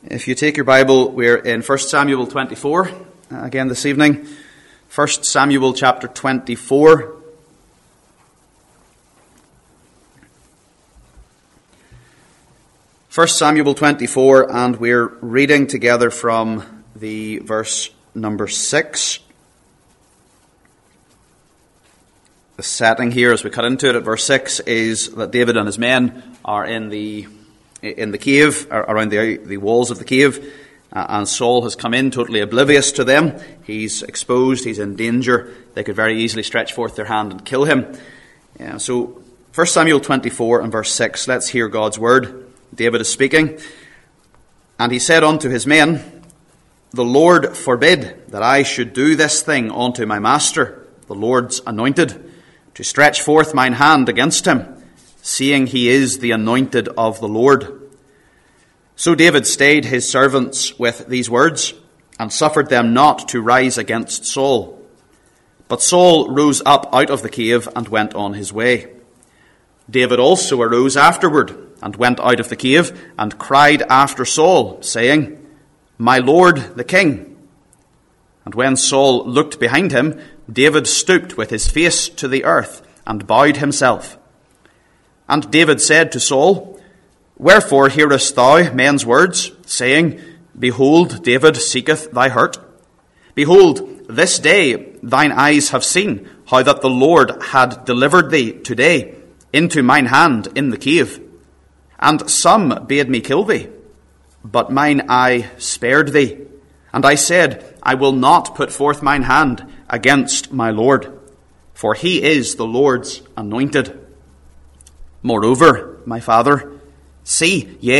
If you take your Bible, we're in 1 Samuel 24 again this evening. 1 Samuel chapter 24. First Samuel 24, and we're reading together from the verse number 6. The setting here, as we cut into it at verse 6, is that David and his men are in the cave, around the walls of the cave, and Saul has come in totally oblivious to them. He's exposed, he's in danger. They could very easily stretch forth their hand and kill him. So 1 Samuel 24 and verse 6, let's hear God's word. David is speaking. And he said unto his men, The Lord forbid that I should do this thing unto my master, the Lord's anointed, to stretch forth mine hand against him, seeing he is the anointed of the Lord. So David stayed his servants with these words, and suffered them not to rise against Saul. But Saul rose up out of the cave and went on his way. David also arose afterward, and went out of the cave, and cried after Saul, saying, My lord the king. And when Saul looked behind him, David stooped with his face to the earth, and bowed himself. And David said to Saul, Wherefore hearest thou men's words, saying, Behold, David seeketh thy hurt? Behold, this day thine eyes have seen how that the Lord had delivered thee today into mine hand in the cave. And some bade me kill thee, but mine eye spared thee. And I said, I will not put forth mine hand against my Lord, for he is the Lord's anointed. Moreover, my father, see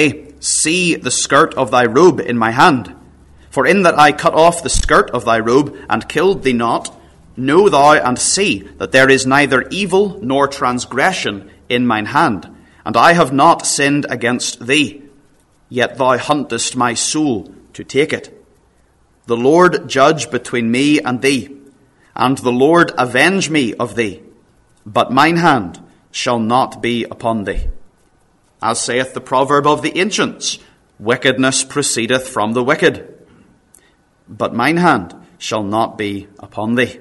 the skirt of thy robe in my hand. For in that I cut off the skirt of thy robe and killed thee not, know thou and see that there is neither evil nor transgression in mine hand, and I have not sinned against thee. Yet thou huntest my soul to take it. The Lord judge between me and thee, and the Lord avenge me of thee, but mine hand shall not be upon thee. As saith the proverb of the ancients, wickedness proceedeth from the wicked, but mine hand shall not be upon thee.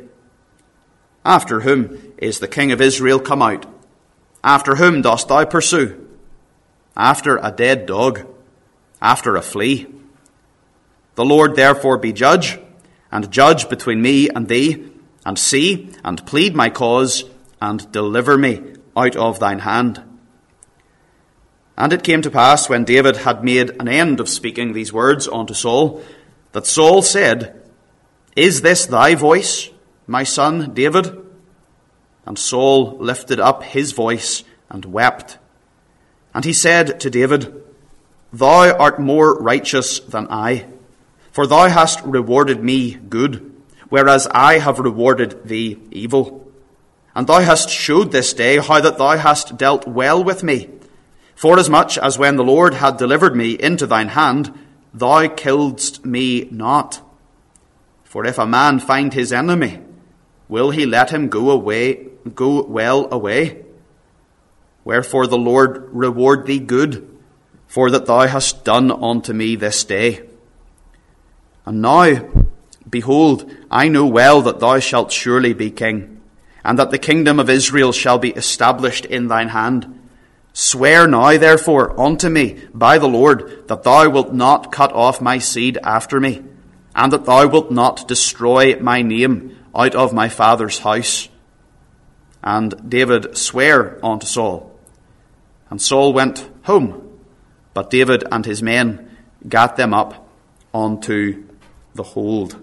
After whom is the king of Israel come out? After whom dost thou pursue? After a dead dog, after a flea. The Lord therefore be judge, and judge between me and thee, and see, and plead my cause, and deliver me out of thine hand. And it came to pass, when David had made an end of speaking these words unto Saul, that Saul said, Is this thy voice, my son David? And Saul lifted up his voice and wept. And he said to David, Thou art more righteous than I, for thou hast rewarded me good, whereas I have rewarded thee evil. And thou hast showed this day how that thou hast dealt well with me, forasmuch as when the Lord had delivered me into thine hand, thou killedst me not. For if a man find his enemy, will he let him go well away? Wherefore the Lord reward thee good, for that thou hast done unto me this day. And now, behold, I know well that thou shalt surely be king, and that the kingdom of Israel shall be established in thine hand. Swear now, therefore, unto me by the Lord, that thou wilt not cut off my seed after me, and that thou wilt not destroy my name out of my father's house. And David sware unto Saul. And Saul went home, but David and his men gat them up unto the hold.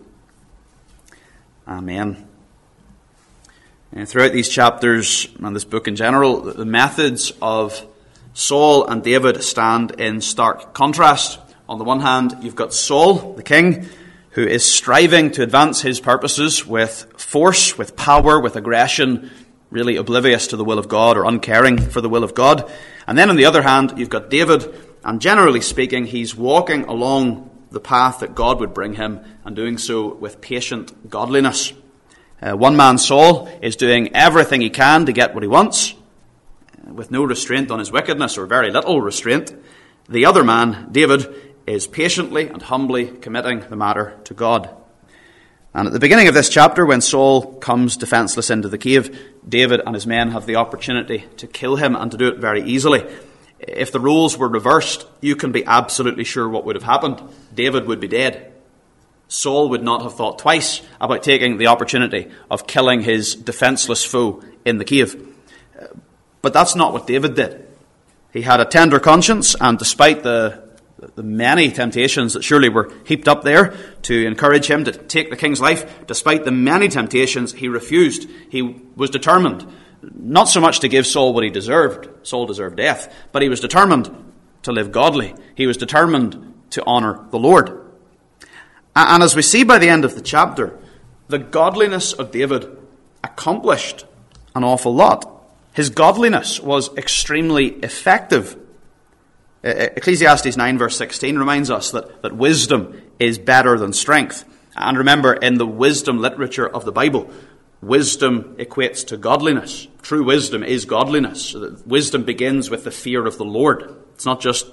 Amen. And throughout these chapters and this book in general, the methods of Saul and David stand in stark contrast. On the one hand, you've got Saul, the king, who is striving to advance his purposes with force, with power, with aggression, really oblivious to the will of God or uncaring for the will of God. And then on the other hand, you've got David, and generally speaking, he's walking along the path that God would bring him, and doing so with patient godliness. One man, Saul, is doing everything he can to get what he wants, with no restraint on his wickedness, or very little restraint. The other man, David, is patiently and humbly committing the matter to God. And at the beginning of this chapter, when Saul comes defenseless into the cave, David and his men have the opportunity to kill him, and to do it very easily. If the roles were reversed, you can be absolutely sure what would have happened. David would be dead. Saul would not have thought twice about taking the opportunity of killing his defenseless foe in the cave. But that's not what David did. He had a tender conscience, and despite the many temptations that surely were heaped up there to encourage him to take the king's life, despite the many temptations, he refused. He was determined not so much to give Saul what he deserved. Saul deserved death. But he was determined to live godly. He was determined to honour the Lord. And as we see by the end of the chapter, the godliness of David accomplished an awful lot. His godliness was extremely effective. Ecclesiastes 9 verse 16 reminds us that wisdom is better than strength. And remember, in the wisdom literature of the Bible, wisdom equates to godliness. True wisdom is godliness. Wisdom begins with the fear of the Lord. It's not just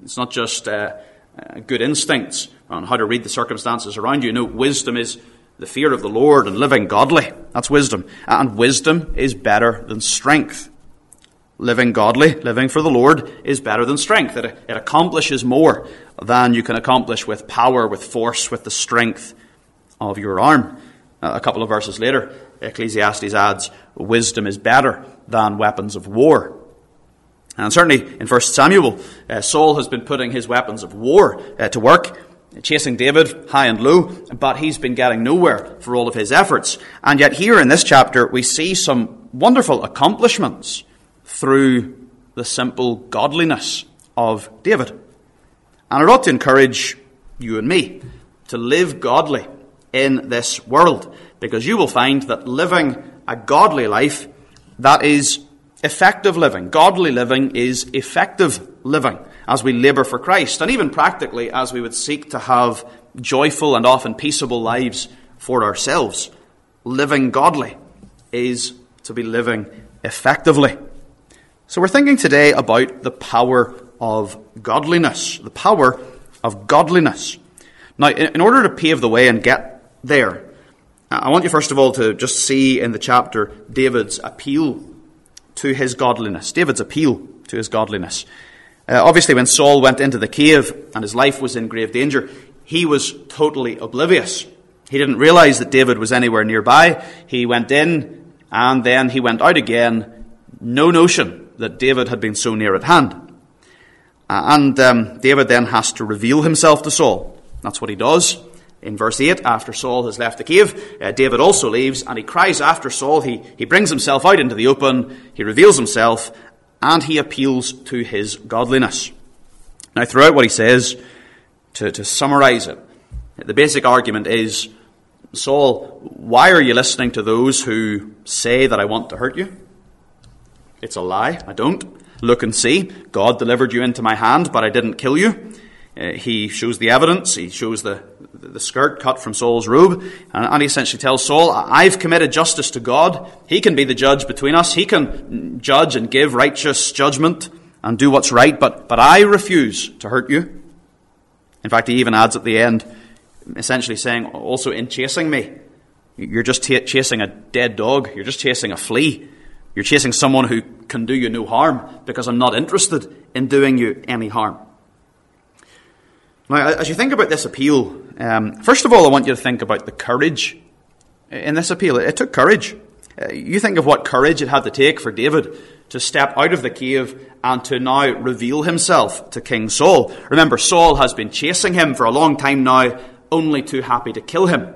good instincts on how to read the circumstances around you. No, wisdom is the fear of the Lord and living godly. That's wisdom. And wisdom is better than strength. Living godly, living for the Lord, is better than strength. It accomplishes more than you can accomplish with power, with force, with the strength of your arm. A couple of verses later, Ecclesiastes adds, wisdom is better than weapons of war. And certainly in 1 Samuel, Saul has been putting his weapons of war to work, chasing David high and low, but he's been getting nowhere for all of his efforts. And yet here in this chapter, we see some wonderful accomplishments through the simple godliness of David. And it ought to encourage you and me to live godly in this world, because you will find that living a godly life, that is effective living. Godly living is effective living as we labour for Christ, and even practically as we would seek to have joyful and often peaceable lives for ourselves. Living godly is to be living effectively. So we're thinking today about the power of godliness. The power of godliness. Now, in order to pave the way and get there, I want you first of all to just see in the chapter David's appeal to his godliness. David's appeal to his godliness. Obviously, when Saul went into the cave and his life was in grave danger, he was totally oblivious. He didn't realize that David was anywhere nearby. He went in and then he went out again. No notion that David had been so near at hand. And David then has to reveal himself to Saul. That's what he does. In verse 8, after Saul has left the cave, David also leaves, and he cries after Saul. He brings himself out into the open, he reveals himself, and he appeals to his godliness. Now, throughout what he says, to summarize it, the basic argument is, Saul, why are you listening to those who say that I want to hurt you? It's a lie. I don't. Look and see. God delivered you into my hand, but I didn't kill you. He shows the evidence. He shows the skirt cut from Saul's robe. And he essentially tells Saul, I've committed justice to God. He can be the judge between us. He can judge and give righteous judgment and do what's right. But I refuse to hurt you. In fact, he even adds at the end, essentially saying, also in chasing me, you're just chasing a dead dog. You're just chasing a flea. You're chasing someone who can do you no harm, because I'm not interested in doing you any harm. Now, as you think about this appeal, first of all, I want you to think about the courage in this appeal. It took courage. You think of what courage it had to take for David to step out of the cave and to now reveal himself to King Saul. Remember, Saul has been chasing him for a long time now, only too happy to kill him.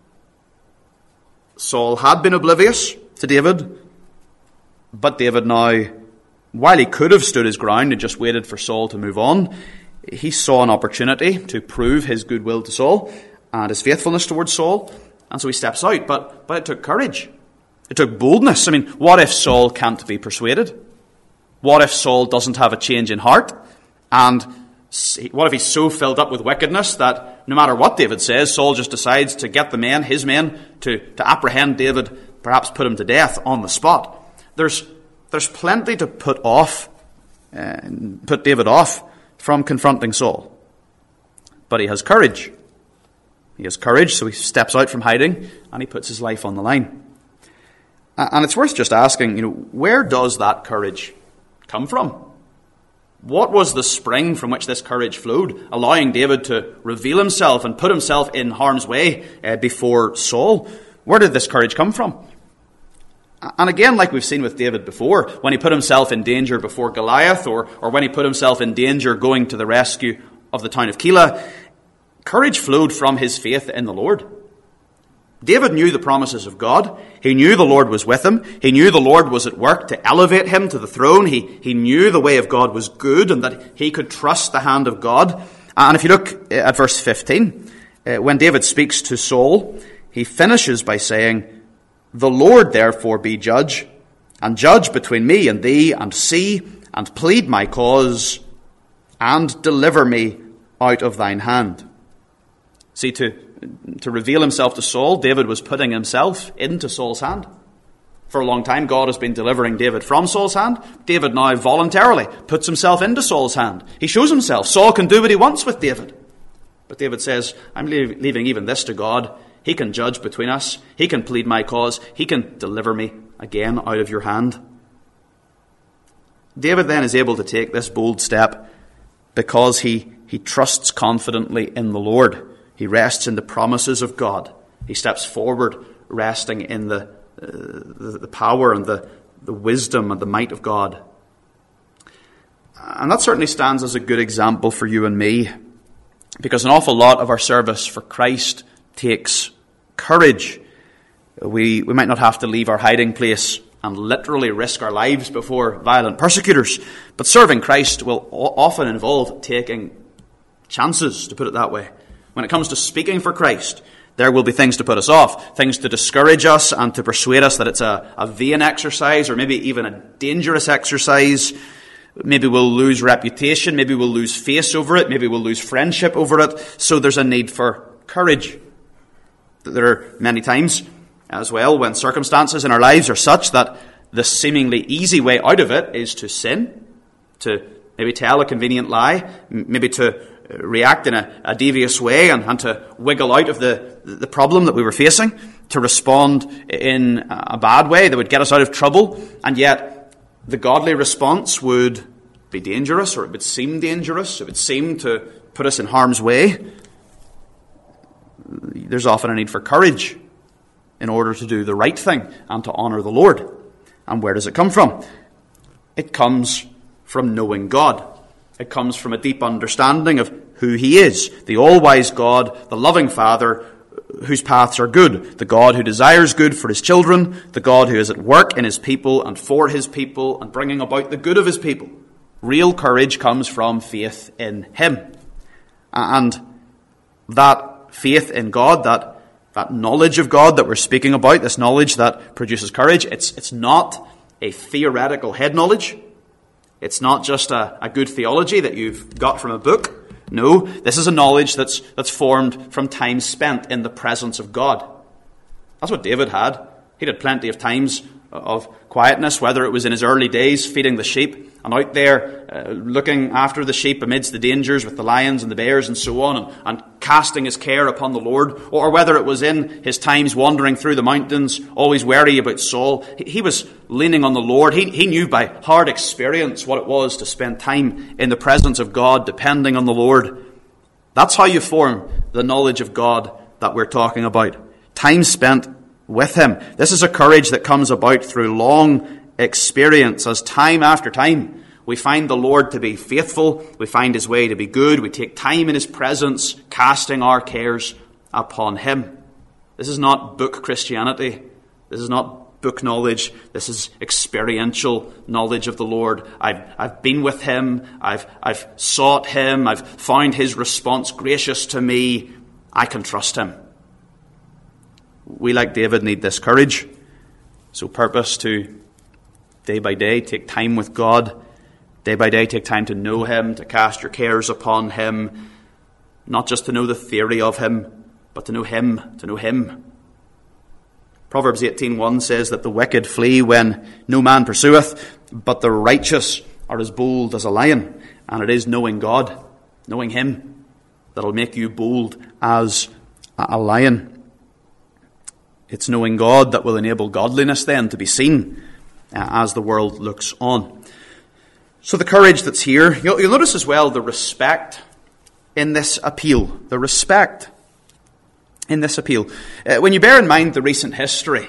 Saul had been oblivious to David, but David now, while he could have stood his ground and just waited for Saul to move on, he saw an opportunity to prove his goodwill to Saul and his faithfulness towards Saul, and so he steps out. But it took courage. It took boldness. I mean, what if Saul can't be persuaded? What if Saul doesn't have a change in heart? And what if he's so filled up with wickedness that no matter what David says, Saul just decides to get his men to apprehend David, perhaps put him to death on the spot? There's plenty to put David off from confronting Saul. but he has courage. He has courage, so he steps out from hiding and he puts his life on the line. And it's worth just asking, where does that courage come from? What was the spring from which this courage flowed, allowing David to reveal himself and put himself in harm's way before Saul? Where did this courage come from? And again, like we've seen with David before, when he put himself in danger before Goliath, or when he put himself in danger going to the rescue of the town of Keilah, courage flowed from his faith in the Lord. David knew the promises of God. He knew the Lord was with him. He knew the Lord was at work to elevate him to the throne. He knew the way of God was good and that he could trust the hand of God. And if you look at verse 15, when David speaks to Saul, he finishes by saying, "The Lord therefore be judge, and judge between me and thee, and see, and plead my cause, and deliver me out of thine hand." See, to reveal himself to Saul, David was putting himself into Saul's hand. For a long time, God has been delivering David from Saul's hand. David now voluntarily puts himself into Saul's hand. He shows himself. Saul can do what he wants with David. But David says, I'm leaving even this to God. He can judge between us. He can plead my cause. He can deliver me again out of your hand. David then is able to take this bold step because he trusts confidently in the Lord. He rests in the promises of God. He steps forward, resting in the power and the wisdom and the might of God. And that certainly stands as a good example for you and me, because an awful lot of our service for Christ takes courage. We might not have to leave our hiding place and literally risk our lives before violent persecutors, but serving Christ will often involve taking chances, to put it that way. When it comes to speaking for Christ, there will be things to put us off, things to discourage us and to persuade us that it's a vain exercise or maybe even a dangerous exercise. Maybe we'll lose reputation, maybe we'll lose face over it, maybe we'll lose friendship over it. So there's a need for courage. There are many times as well when circumstances in our lives are such that the seemingly easy way out of it is to sin, to maybe tell a convenient lie, maybe to react in a devious way and to wiggle out of the problem that we were facing, to respond in a bad way that would get us out of trouble, and yet the godly response would be dangerous, or it would seem dangerous, it would seem to put us in harm's way. There's often a need for courage in order to do the right thing and to honour the Lord. And where does it come from? It comes from knowing God. It comes from a deep understanding of who he is, the all-wise God, the loving Father, whose paths are good, the God who desires good for his children, the God who is at work in his people and for his people and bringing about the good of his people. Real courage comes from faith in him. And that faith in God, that knowledge of God that we're speaking about, this knowledge that produces courage, it's not a theoretical head knowledge. It's not just a good theology that you've got from a book. No, this is a knowledge that's formed from time spent in the presence of God. That's what David had. He'd had plenty of times of quietness, whether it was in his early days feeding the sheep and out there looking after the sheep amidst the dangers with the lions and the bears and so on, and casting his care upon the Lord, or whether it was in his times wandering through the mountains, always wary about Saul. He was leaning on the Lord. He knew by hard experience what it was to spend time in the presence of God, depending on the Lord. That's how you form the knowledge of God that we're talking about. Time spent with him. This is a courage that comes about through long experience, as time after time we find the Lord to be faithful, we find his way to be good, we take time in his presence, casting our cares upon him. This is not book Christianity. This is not book knowledge. This is experiential knowledge of the Lord. I've been with him. I've sought him. I've found his response gracious to me. I can trust him. We, like David, need this courage. So purpose to, day by day, take time with God. Day by day, take time to know him, to cast your cares upon him. Not just to know the theory of him, but to know him, to know him. Proverbs 18:1 says that the wicked flee when no man pursueth, but the righteous are as bold as a lion. And it is knowing God, knowing him, that'll make you bold as a lion. It's knowing God that will enable godliness then to be seen as the world looks on. So the courage that's here, you'll notice as well the respect in this appeal. The respect in this appeal. When you bear in mind the recent history,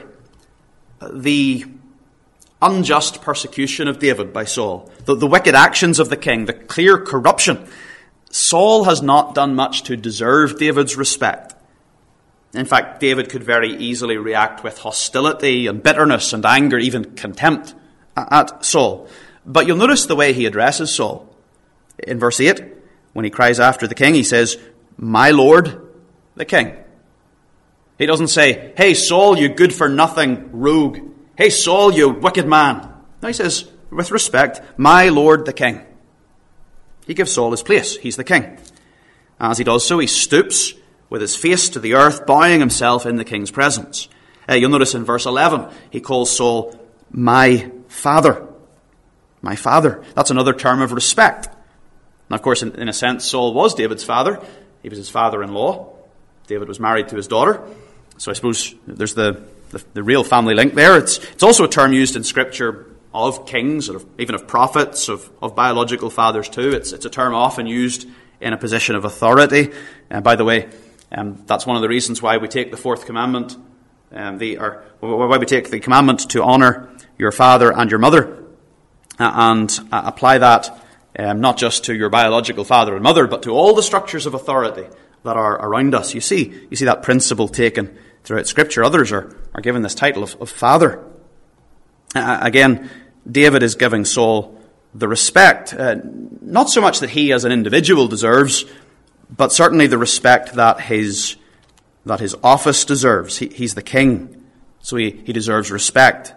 the unjust persecution of David by Saul, the wicked actions of the king, the clear corruption, Saul has not done much to deserve David's respect. In fact, David could very easily react with hostility and bitterness and anger, even contempt at Saul. But you'll notice the way he addresses Saul. In verse 8, when he cries after the king, he says, "My Lord, the king." He doesn't say, "Hey, Saul, you good-for-nothing rogue. Hey, Saul, you wicked man." No, he says, with respect, "My Lord, the king." He gives Saul his place. He's the king. As he does so, he stoops with his face to the earth, bowing himself in the king's presence. You'll notice in verse 11, he calls Saul, "My father." My father. That's another term of respect. Now, of course, in a sense, Saul was David's father. He was his father-in-law. David was married to his daughter. So I suppose there's the real family link there. It's also a term used in Scripture of kings, or even of prophets, of biological fathers too. It's a term often used in a position of authority. And by the way, that's one of the reasons why we take the fourth commandment, why we take the commandment to honour your father and your mother, and apply that not just to your biological father and mother, but to all the structures of authority that are around us. You see that principle taken throughout Scripture. Others are given this title of father. Again, David is giving Saul the respect, not so much that he as an individual deserves, but certainly the respect that his office deserves. He's the king, so he deserves respect.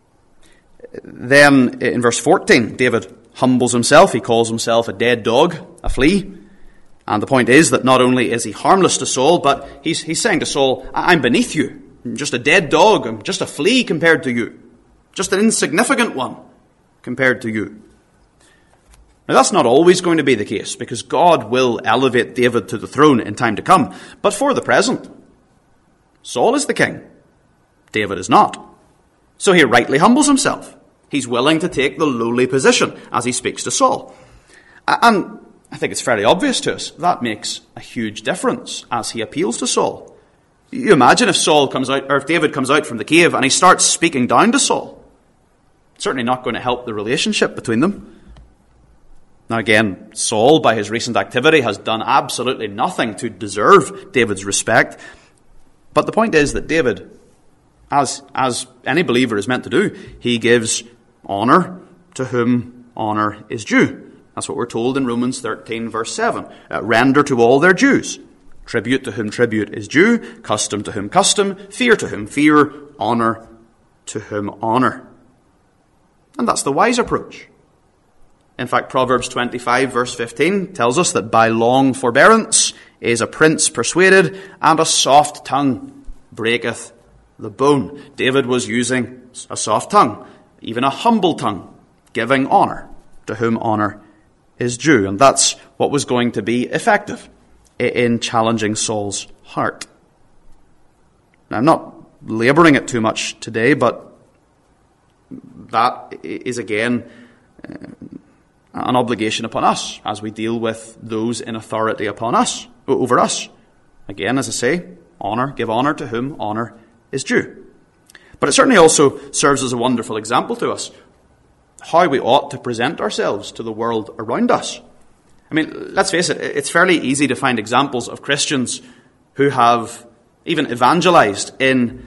Then in verse 14, David humbles himself. He calls himself a dead dog, a flea. And the point is that not only is he harmless to Saul, but he's saying to Saul, "I'm beneath you. I'm just a dead dog. I'm just a flea compared to you. Just an insignificant one compared to you." Now that's not always going to be the case, because God will elevate David to the throne in time to come. But for the present, Saul is the king. David is not. So he rightly humbles himself. He's willing to take the lowly position as he speaks to Saul. And I think it's fairly obvious to us that makes a huge difference as he appeals to Saul. You imagine if Saul comes out, or if David comes out from the cave and he starts speaking down to Saul. It's certainly not going to help the relationship between them. Now again, Saul, by his recent activity, has done absolutely nothing to deserve David's respect. But the point is that David, as any believer is meant to do, he gives honour to whom honour is due. That's what we're told in Romans 13, verse 7. Render to all their dues. Tribute to whom tribute is due. Custom to whom custom. Fear to whom fear. Honour to whom honour. And that's the wise approach. In fact, Proverbs 25, verse 15 tells us that by long forbearance is a prince persuaded, and a soft tongue breaketh the bone. David was using a soft tongue, even a humble tongue, giving honour to whom honour is due. And that's what was going to be effective in challenging Saul's heart. Now, I'm not labouring it too much today, but that is again an obligation upon us as we deal with those in authority over us. Again, as I say, give honour to whom honour is due. But it certainly also serves as a wonderful example to us how we ought to present ourselves to the world around us. I mean, let's face it, it's fairly easy to find examples of Christians who have even evangelized with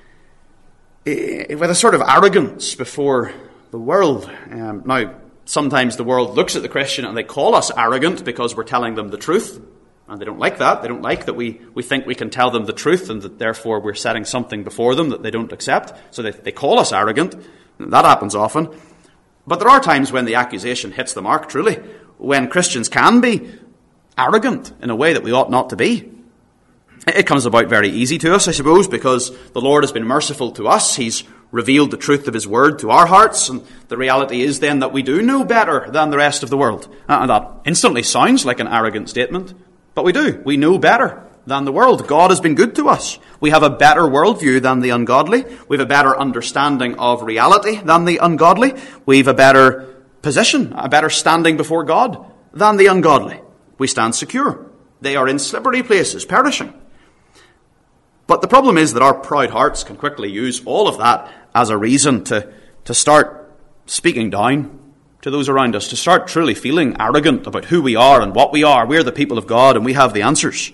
a sort of arrogance before the world. Now, sometimes the world looks at the Christian and they call us arrogant because we're telling them the truth. And they don't like that. They don't like that we think we can tell them the truth and that therefore we're setting something before them that they don't accept. So they call us arrogant. That happens often. But there are times when the accusation hits the mark, truly, when Christians can be arrogant in a way that we ought not to be. It comes about very easy to us, I suppose, because the Lord has been merciful to us. He's revealed the truth of his word to our hearts, and the reality is then that we do know better than the rest of the world. And that instantly sounds like an arrogant statement. But we do. We know better than the world. God has been good to us. We have a better worldview than the ungodly. We have a better understanding of reality than the ungodly. We have a better position, a better standing before God than the ungodly. We stand secure. They are in slippery places, perishing. But the problem is that our proud hearts can quickly use all of that as a reason to start speaking down to those around us, to start truly feeling arrogant about who we are and what we are. We're the people of God and we have the answers.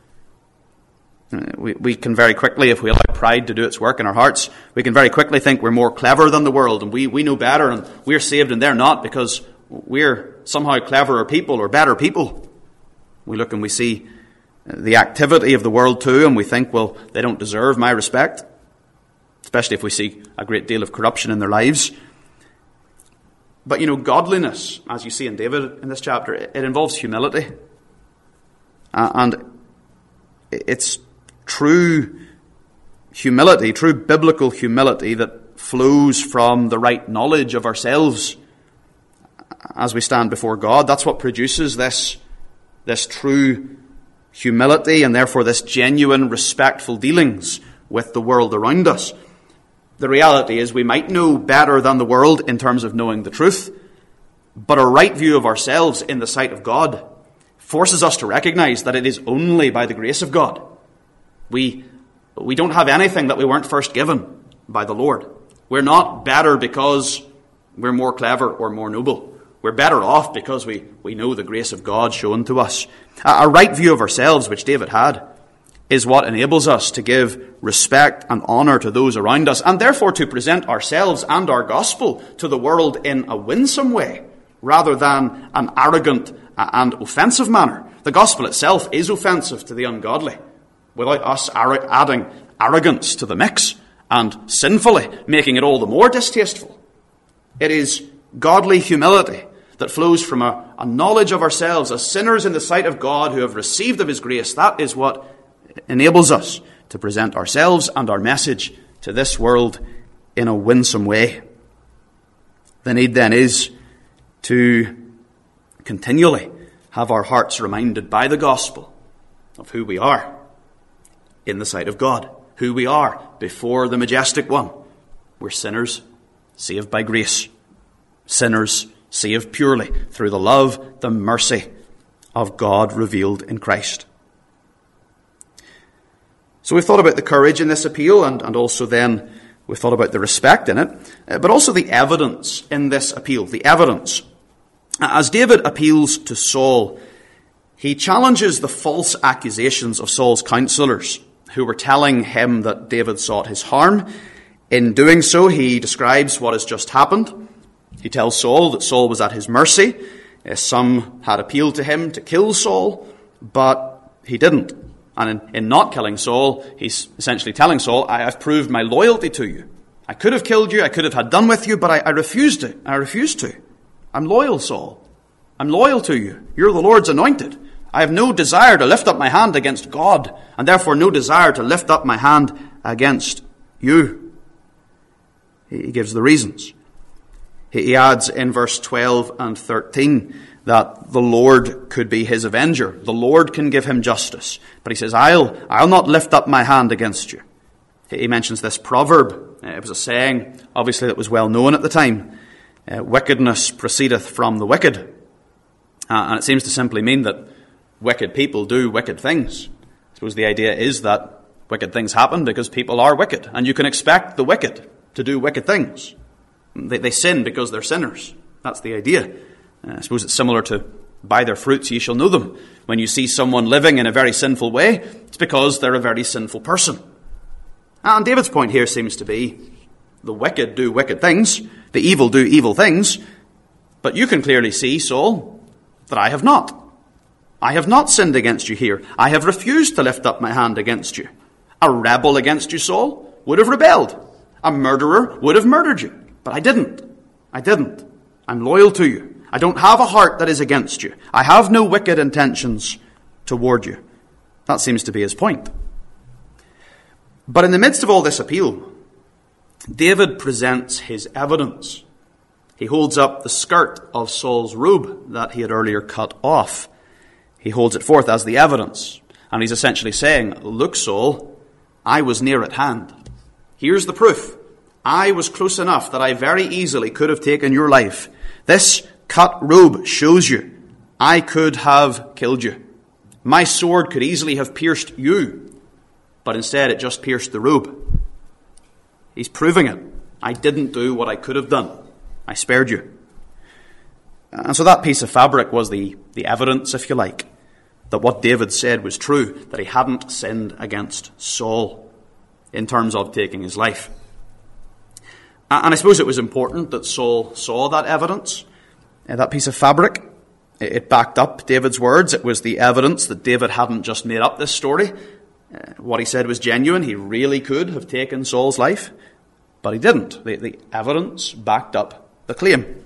We can very quickly, if we allow pride to do its work in our hearts, we can very quickly think we're more clever than the world and we know better and we're saved and they're not because we're somehow cleverer people or better people. We look and we see the activity of the world too and we think, well, they don't deserve my respect, especially if we see a great deal of corruption in their lives. But godliness, as you see in David in this chapter, it involves humility. And it's true humility, true biblical humility that flows from the right knowledge of ourselves as we stand before God. That's what produces this true humility and therefore this genuine, respectful dealings with the world around us. The reality is we might know better than the world in terms of knowing the truth, but a right view of ourselves in the sight of God forces us to recognize that it is only by the grace of God. We don't have anything that we weren't first given by the Lord. We're not better because we're more clever or more noble. We're better off because we know the grace of God shown to us. A right view of ourselves, which David had, is what enables us to give respect and honour to those around us, and therefore to present ourselves and our gospel to the world in a winsome way, rather than an arrogant and offensive manner. The gospel itself is offensive to the ungodly, without us adding arrogance to the mix and sinfully making it all the more distasteful. It is godly humility that flows from a knowledge of ourselves as sinners in the sight of God who have received of his grace. That is what enables us to present ourselves and our message to this world in a winsome way. The need then is to continually have our hearts reminded by the gospel of who we are in the sight of God, who we are before the majestic one. We're sinners saved by grace, sinners saved purely through the love, the mercy of God revealed in Christ. So we've thought about the courage in this appeal, and also then we've thought about the respect in it, but also the evidence in this appeal, the evidence. As David appeals to Saul, he challenges the false accusations of Saul's counselors, who were telling him that David sought his harm. In doing so, he describes what has just happened. He tells Saul that Saul was at his mercy. Some had appealed to him to kill Saul, but he didn't. And in not killing Saul, he's essentially telling Saul, I have proved my loyalty to you. I could have killed you, I could have had done with you, but I refused to. I refused to. I'm loyal, Saul. I'm loyal to you. You're the Lord's anointed. I have no desire to lift up my hand against God, and therefore no desire to lift up my hand against you. He gives the reasons. He adds in verse 12 and 13 that the Lord could be his avenger. The Lord can give him justice. But he says, I'll not lift up my hand against you. He mentions this proverb. It was a saying, obviously, that was well known at the time. Wickedness proceedeth from the wicked. And it seems to simply mean that wicked people do wicked things. I suppose the idea is that wicked things happen because people are wicked. And you can expect the wicked to do wicked things. They sin because they're sinners. That's the idea. I suppose it's similar to, by their fruits ye shall know them. When you see someone living in a very sinful way, it's because they're a very sinful person. And David's point here seems to be, the wicked do wicked things, the evil do evil things, but you can clearly see, Saul, that I have not. I have not sinned against you here. I have refused to lift up my hand against you. A rebel against you, Saul, would have rebelled. A murderer would have murdered you. But I didn't. I didn't. I'm loyal to you. I don't have a heart that is against you. I have no wicked intentions toward you. That seems to be his point. But in the midst of all this appeal, David presents his evidence. He holds up the skirt of Saul's robe that he had earlier cut off. he holds it forth as the evidence. And he's essentially saying, look, Saul, I was near at hand. Here's the proof. I was close enough that I very easily could have taken your life. This cut robe shows you I could have killed you. My sword could easily have pierced you, but instead it just pierced the robe. He's proving it. I didn't do what I could have done. I spared you. And so that piece of fabric was the evidence, if you like, that what David said was true, that he hadn't sinned against Saul in terms of taking his life. And I suppose it was important that Saul saw that evidence, that piece of fabric. It backed up David's words. It was the evidence that David hadn't just made up this story. What he said was genuine. He really could have taken Saul's life, but he didn't. The evidence backed up the claim.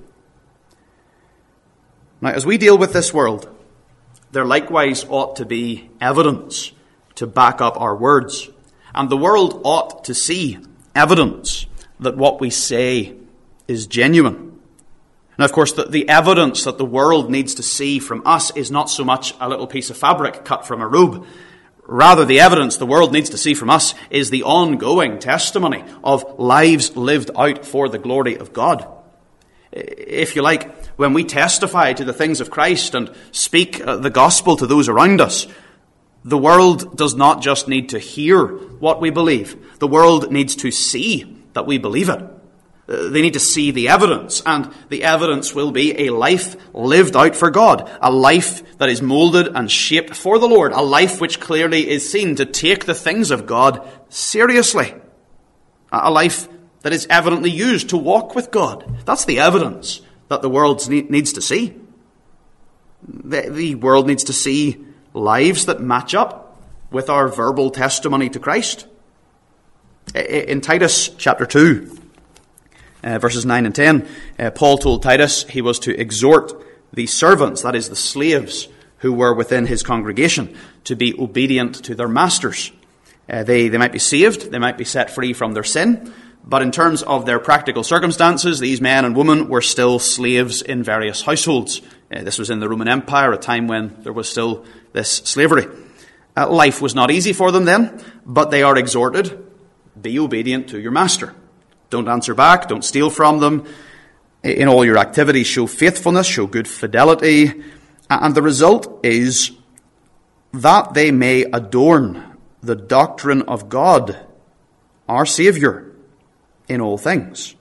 Now, as we deal with this world, there likewise ought to be evidence to back up our words. And the world ought to see evidence that what we say is genuine. Now, of course, the evidence that the world needs to see from us is not so much a little piece of fabric cut from a robe. Rather, the evidence the world needs to see from us is the ongoing testimony of lives lived out for the glory of God. If you like, when we testify to the things of Christ and speak the gospel to those around us, the world does not just need to hear what we believe. The world needs to see that we believe it. They need to see the evidence, and the evidence will be a life lived out for God, a life that is molded and shaped for the Lord, a life which clearly is seen to take the things of God seriously, a life that is evidently used to walk with God. That's the evidence that the world needs to see. The world needs to see lives that match up with our verbal testimony to Christ. In Titus chapter 2, verses 9 and 10, Paul told Titus he was to exhort the servants, that is the slaves who were within his congregation, to be obedient to their masters. They might be saved, they might be set free from their sin, but in terms of their practical circumstances, these men and women were still slaves in various households. This was in the Roman Empire, a time when there was still this slavery. Life was not easy for them then, but they are exhorted, be obedient to your master. Don't answer back, don't steal from them. In all your activities, show faithfulness, show good fidelity. And the result is that they may adorn the doctrine of God, our Saviour, in all things.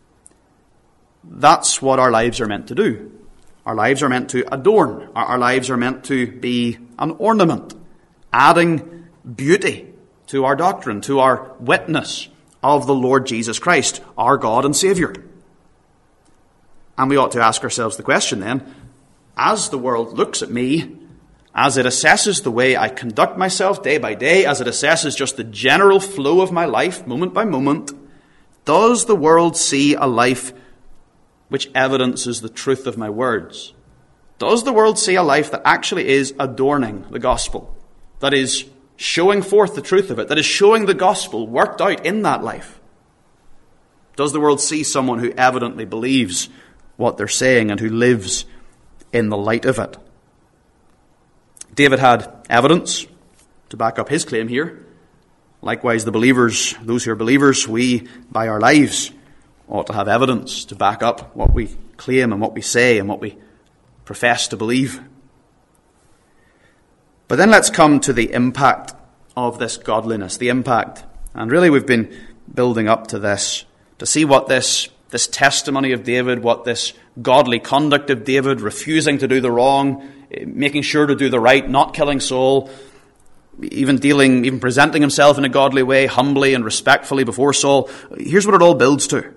That's what our lives are meant to do. Our lives are meant to adorn. Our lives are meant to be an ornament, adding beauty to our doctrine, to our witness of the Lord Jesus Christ, our God and Saviour. And we ought to ask ourselves the question then, as the world looks at me, as it assesses the way I conduct myself day by day, as it assesses just the general flow of my life, moment by moment, does the world see a life which evidences the truth of my words? Does the world see a life that actually is adorning the gospel, that is showing forth the truth of it, that is showing the gospel worked out in that life? Does the world see someone who evidently believes what they're saying and who lives in the light of it? David had evidence to back up his claim here. Likewise, the believers, those who are believers, we, by our lives, ought to have evidence to back up what we claim and what we say and what we profess to believe. But then let's come to the impact of this godliness, the impact. And really we've been building up to this, to see what this testimony of David, what this godly conduct of David, refusing to do the wrong, making sure to do the right, not killing Saul, even presenting himself in a godly way, humbly and respectfully before Saul. Here's what it all builds to.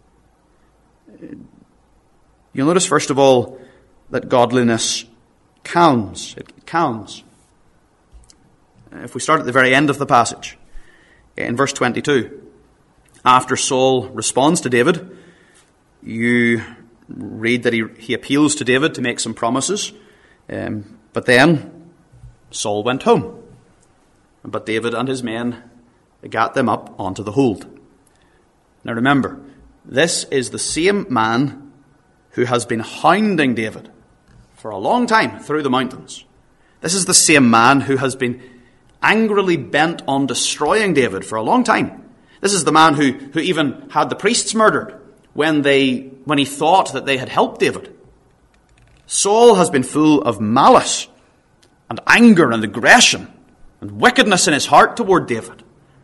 You'll notice, first of all, that godliness calms. It calms. If we start at the very end of the passage, in verse 22, after Saul responds to David, you read that he appeals to David to make some promises, but then Saul went home. But David and his men got them up onto the hold. Now remember, this is the same man who has been hounding David for a long time through the mountains. This is the same man who has been angrily bent on destroying David for a long time. This is the man who even had the priests murdered when he thought that they had helped David. Saul has been full of malice and anger and aggression and wickedness in his heart toward David.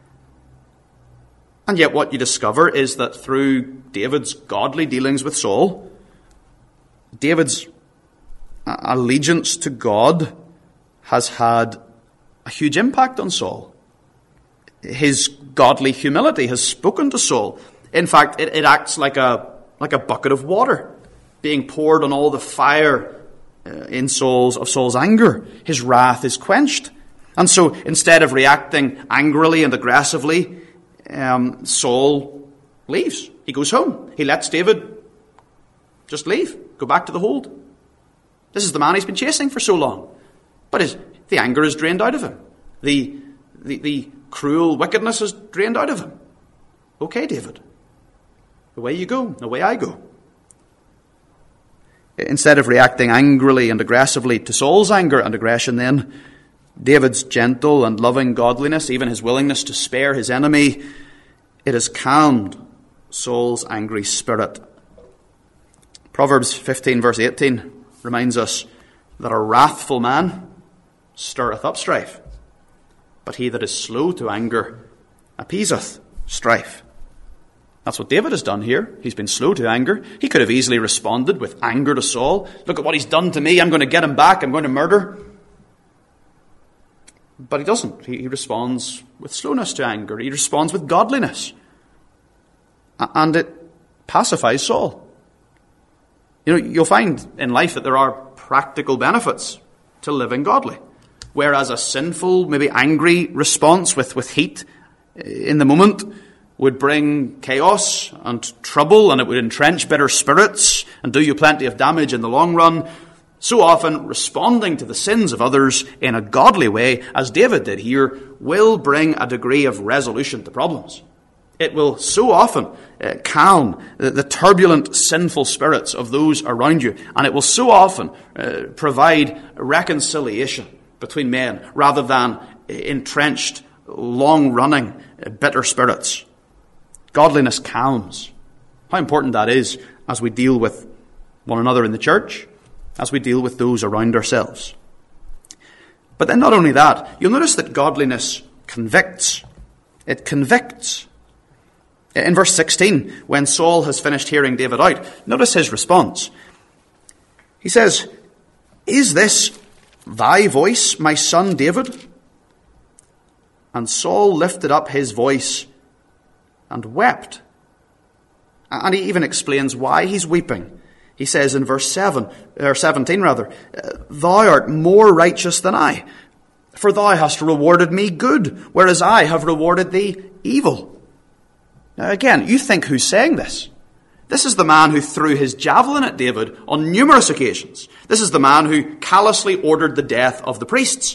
And yet what you discover is that through David's godly dealings with Saul, David's allegiance to God has had a huge impact on Saul. His godly humility has spoken to Saul. In fact, it acts like a bucket of water being poured on all the fire of Saul's anger. His wrath is quenched. And so instead of reacting angrily and aggressively, Saul leaves. He goes home. He lets David just leave, go back to the hold. This is the man he's been chasing for so long. But the anger is drained out of him. The cruel wickedness is drained out of him. Okay, David. Away you go. Away I go. Instead of reacting angrily and aggressively to Saul's anger and aggression then, David's gentle and loving godliness, even his willingness to spare his enemy, it has calmed Saul's angry spirit. Proverbs 15 verse 18 reminds us that a wrathful man stirreth up strife, but he that is slow to anger appeaseth strife. That's what David has done here. He's been slow to anger. He could have easily responded with anger to Saul. Look at what he's done to me. I'm going to get him back. I'm going to murder. But he doesn't. He responds with slowness to anger. He responds with godliness. And it pacifies Saul. You'll find in life that there are practical benefits to living godly. Whereas a sinful, maybe angry response with heat in the moment would bring chaos and trouble, and it would entrench bitter spirits and do you plenty of damage in the long run. So often, responding to the sins of others in a godly way, as David did here, will bring a degree of resolution to problems. It will so often calm the turbulent, sinful spirits of those around you, and it will so often provide reconciliation between men rather than entrenched, long-running, bitter spirits. Godliness calms. How important that is as we deal with one another in the church, as we deal with those around ourselves. But then not only that, you'll notice that godliness convicts. It convicts. In verse 16, when Saul has finished hearing David out, notice his response. He says, "Is this thy voice, my son David?" And Saul lifted up his voice and wept. And he even explains why he's weeping. He says in verse 17, "Thou art more righteous than I, for thou hast rewarded me good, whereas I have rewarded thee evil." Now again, you think who's saying this? This is the man who threw his javelin at David on numerous occasions. This is the man who callously ordered the death of the priests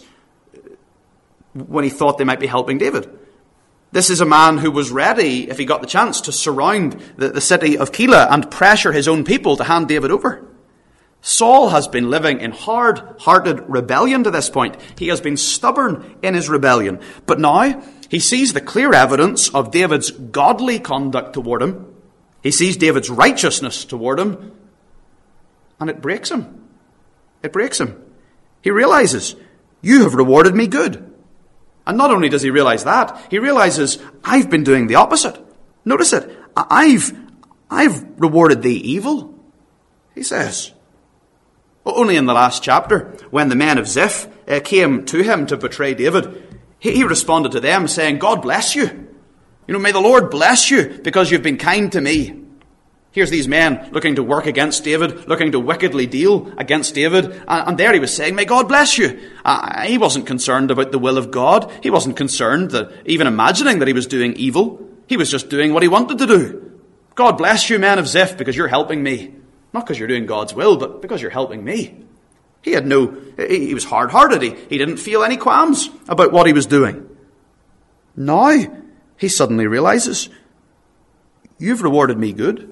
when he thought they might be helping David. This is a man who was ready, if he got the chance, to surround the city of Keilah and pressure his own people to hand David over. Saul has been living in hard-hearted rebellion to this point. He has been stubborn in his rebellion. But now he sees the clear evidence of David's godly conduct toward him. He sees David's righteousness toward him. And it breaks him. It breaks him. He realizes, you have rewarded me good. And not only does he realize that, he realizes, I've been doing the opposite. Notice it. I've rewarded thee evil, he says. Only in the last chapter, when the men of Ziph came to him to betray David, he responded to them saying, God bless you. May the Lord bless you because you've been kind to me. Here's these men looking to work against David, looking to wickedly deal against David. And there he was saying, may God bless you. He wasn't concerned about the will of God. He wasn't concerned that even imagining that he was doing evil. He was just doing what he wanted to do. God bless you, men of Ziph, because you're helping me. Not because you're doing God's will, but because you're helping me. He was hard-hearted. He didn't feel any qualms about what he was doing. Now, he suddenly realizes, you've rewarded me good.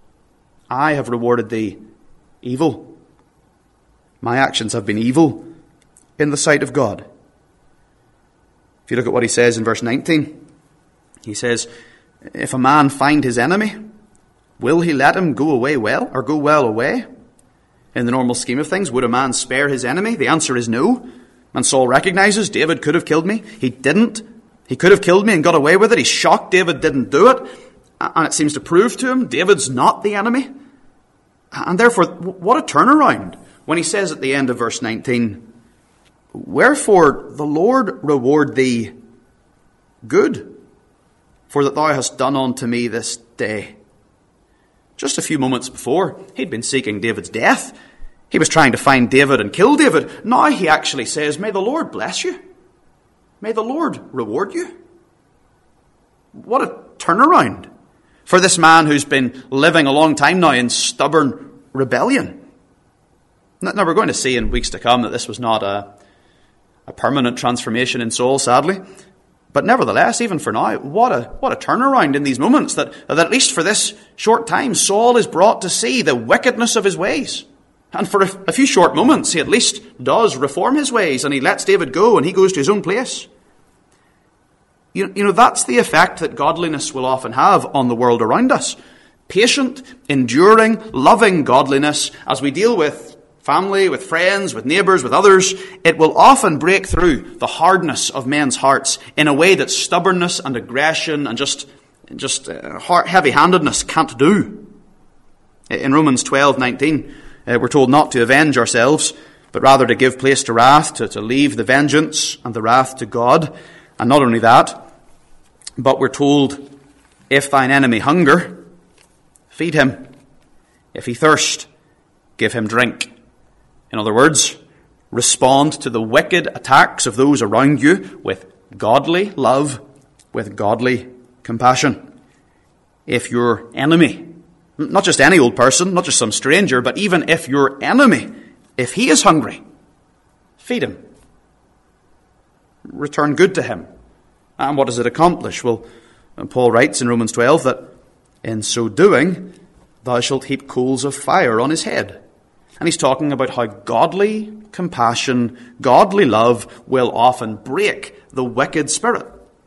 I have rewarded thee evil. My actions have been evil. in the sight of God. If you look at what he says in verse 19, he says, if a man find his enemy, will he let him go away well, or go well away? In the normal scheme of things, would a man spare his enemy? The answer is no. And Saul recognizes David could have killed me. He didn't. He could have killed me and got away with it. He's shocked David didn't do it. And it seems to prove to him David's not the enemy. And therefore, what a turnaround when he says at the end of verse 19, wherefore the Lord reward thee good, for that thou hast done unto me this day. Just a few moments before, he'd been seeking David's death. He was trying to find David and kill David. Now he actually says, may the Lord bless you. May the Lord reward you. What a turnaround for this man who's been living a long time now in stubborn rebellion. Now we're going to see in weeks to come that this was not a permanent transformation in Saul, sadly. But nevertheless, even for now, what a turnaround in these moments, that at least for this short time, Saul is brought to see the wickedness of his ways. And for a few short moments, he at least does reform his ways, and he lets David go, and he goes to his own place. You know, that's the effect that godliness will often have on the world around us. Patient, enduring, loving godliness, as we deal with family, with friends, with neighbours, with others, it will often break through the hardness of men's hearts in a way that stubbornness and aggression and just heavy-handedness can't do. In Romans 12:19, we're told not to avenge ourselves, but rather to give place to wrath, to leave the vengeance and the wrath to God. And not only that, but we're told, if thine enemy hunger, feed him. If he thirst, give him drink. In other words, respond to the wicked attacks of those around you with godly love, with godly compassion. If your enemy, not just any old person, not just some stranger, but even if your enemy, if he is hungry, feed him. Return good to him. And what does it accomplish? Well, Paul writes in Romans 12 that in so doing, thou shalt heap coals of fire on his head. And he's talking about how godly compassion, godly love will often break the wicked spirit.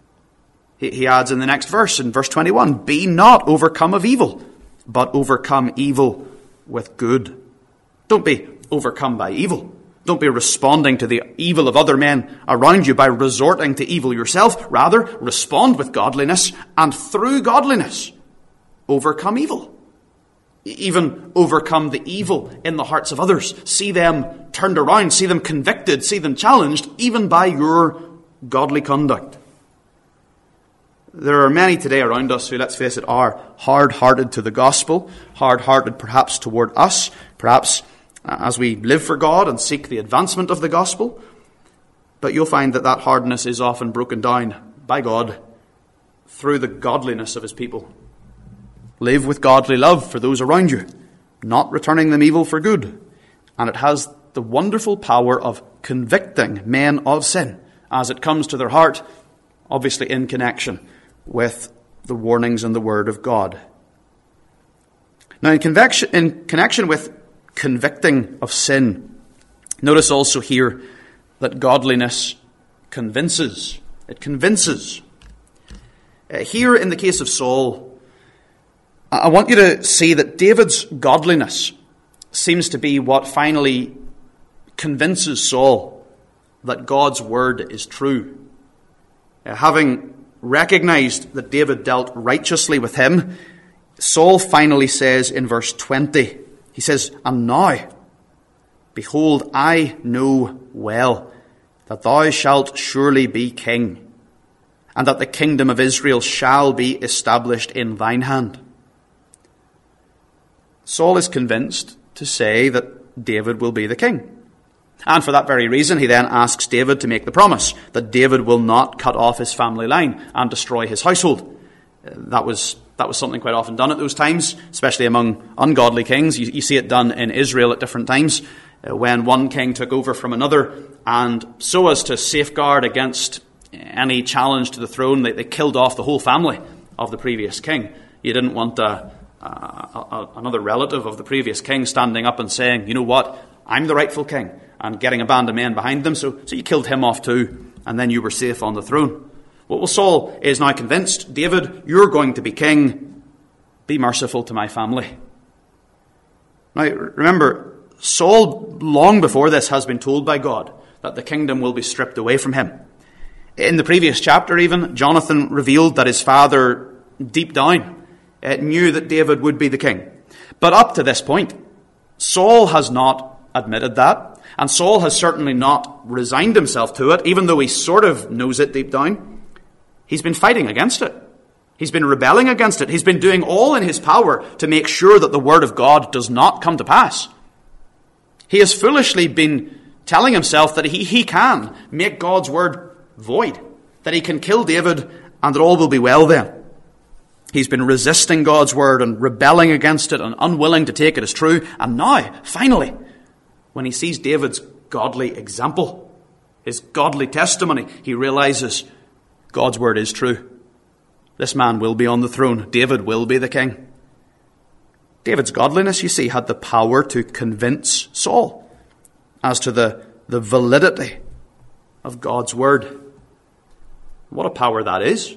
He adds in the next verse, in verse 21, be not overcome of evil, but overcome evil with good. Don't be overcome by evil. Don't be responding to the evil of other men around you by resorting to evil yourself. Rather, respond with godliness, and through godliness, overcome evil. Even overcome the evil in the hearts of others. See them turned around, see them convicted, see them challenged, even by your godly conduct. There are many today around us who, let's face it, are hard-hearted to the gospel, hard-hearted perhaps toward us, perhaps as we live for God and seek the advancement of the gospel. But you'll find that hardness is often broken down by God through the godliness of his people. Live with godly love for those around you, not returning them evil for good. And it has the wonderful power of convicting men of sin as it comes to their heart, obviously in connection with the warnings and the word of God. Now, in connection with convicting of sin, notice also here that godliness convinces. It convinces. Here in the case of Saul, I want you to see that David's godliness seems to be what finally convinces Saul that God's word is true. Having recognized that David dealt righteously with him, Saul finally says in verse 20, he says, and now, behold, I know well that thou shalt surely be king, and that the kingdom of Israel shall be established in thine hand. Saul is convinced to say that David will be the king. And for that very reason, he then asks David to make the promise that David will not cut off his family line and destroy his household. That was something quite often done at those times, especially among ungodly kings. You see it done in Israel at different times when one king took over from another, and so as to safeguard against any challenge to the throne, they killed off the whole family of the previous king. You didn't want another relative of the previous king standing up and saying, you know what, I'm the rightful king, and getting a band of men behind them. So you killed him off too, and then you were safe on the throne. Well, Saul is now convinced, David, you're going to be king. Be merciful to my family. Now, remember, Saul, long before this, has been told by God that the kingdom will be stripped away from him. In the previous chapter even, Jonathan revealed that his father, deep down, knew that David would be the king. But up to this point, Saul has not admitted that, and Saul has certainly not resigned himself to it, even though he sort of knows it deep down. He's been fighting against it. He's been rebelling against it. He's been doing all in his power to make sure that the word of God does not come to pass. He has foolishly been telling himself that he can make God's word void, that he can kill David and that all will be well then. He's been resisting God's word and rebelling against it and unwilling to take it as true. And now, finally, when he sees David's godly example, his godly testimony, he realizes God's word is true. This man will be on the throne. David will be the king. David's godliness, you see, had the power to convince Saul as to the validity of God's word. What a power that is.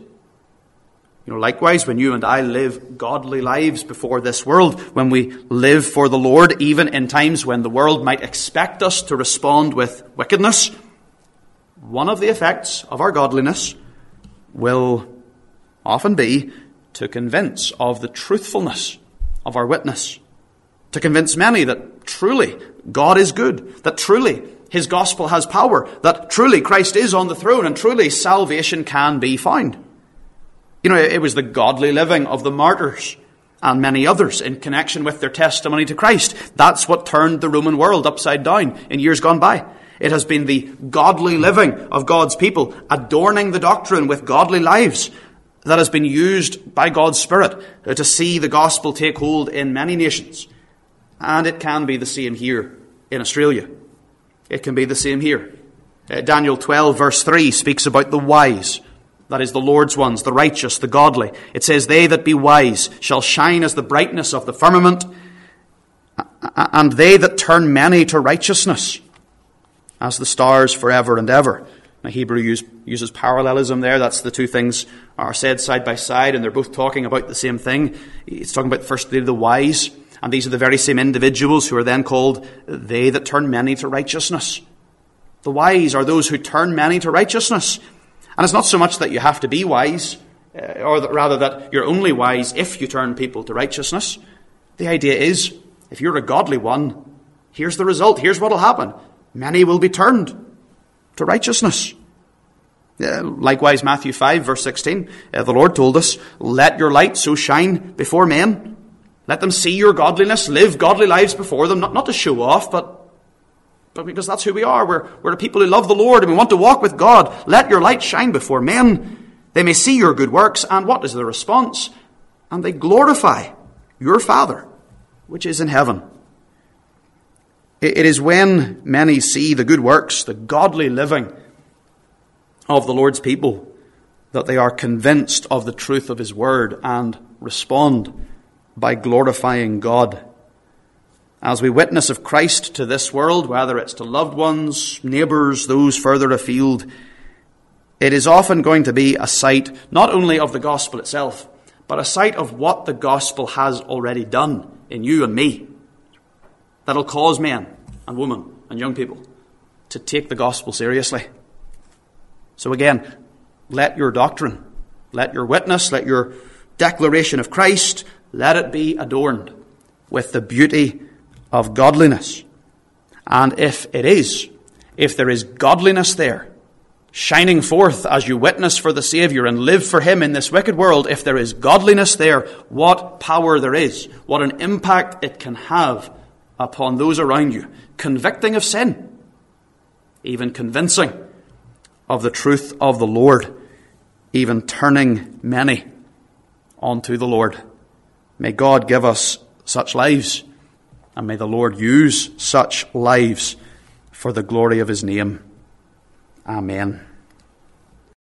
Likewise, when you and I live godly lives before this world, when we live for the Lord, even in times when the world might expect us to respond with wickedness, one of the effects of our godliness will often be to convince of the truthfulness of our witness, to convince many that truly God is good, that truly his gospel has power, that truly Christ is on the throne, and truly salvation can be found. It was the godly living of the martyrs and many others in connection with their testimony to Christ. That's what turned the Roman world upside down in years gone by. It has been the godly living of God's people, adorning the doctrine with godly lives, that has been used by God's Spirit to see the gospel take hold in many nations. And it can be the same here in Australia. It can be the same here. Daniel 12 verse 3 speaks about the wise. That is the Lord's ones, the righteous, the godly. It says, they that be wise shall shine as the brightness of the firmament, and they that turn many to righteousness as the stars forever and ever. Now, Hebrew uses parallelism there. That's the two things are said side by side, and they're both talking about the same thing. It's talking about firstly the wise, and these are the very same individuals who are then called they that turn many to righteousness. The wise are those who turn many to righteousness. And it's not so much that you have to be wise, or rather that you're only wise if you turn people to righteousness. The idea is, if you're a godly one, here's the result, here's what will happen. Many will be turned to righteousness. Likewise, Matthew 5, verse 16, the Lord told us, let your light so shine before men. Let them see your godliness, live godly lives before them, not to show off, but because that's who we are. We're a people who love the Lord and we want to walk with God. Let your light shine before men. They may see your good works. And what is the response? And they glorify your Father, which is in heaven. It is when many see the good works, the godly living of the Lord's people, that they are convinced of the truth of his word and respond by glorifying God. As we witness of Christ to this world, whether it's to loved ones, neighbours, those further afield, it is often going to be a sight not only of the gospel itself, but a sight of what the gospel has already done in you and me, that'll cause men and women and young people to take the gospel seriously. So again, let your doctrine, let your witness, let your declaration of Christ, let it be adorned with the beauty of godliness. And if there is godliness there, shining forth as you witness for the Saviour and live for him in this wicked world, if there is godliness there, what power there is, what an impact it can have upon those around you, convicting of sin, even convincing of the truth of the Lord, even turning many onto the Lord. May God give us such lives, and may the Lord use such lives for the glory of his name. Amen.